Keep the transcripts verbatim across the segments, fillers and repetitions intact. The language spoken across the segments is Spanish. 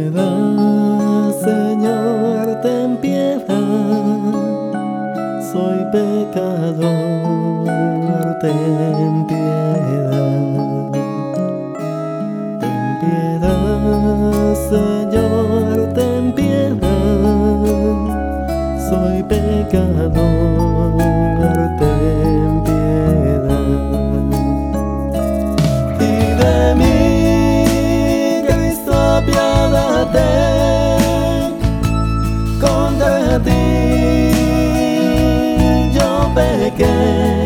piedad, Señor, ten piedad. Soy pecador, ten piedad. Ten piedad, Señor, ten piedad. Soy pecador, ten piedad. Y de mí, Cristo, apiádate. Contra ti yo pequé.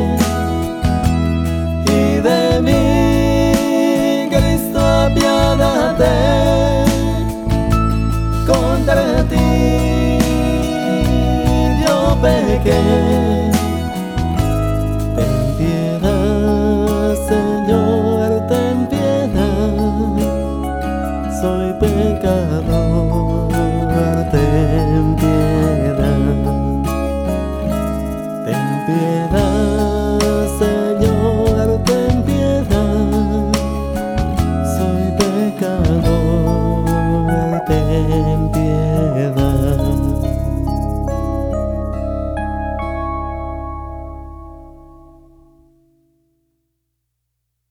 Y de mí, Cristo, apiádate. Contra ti yo pequé.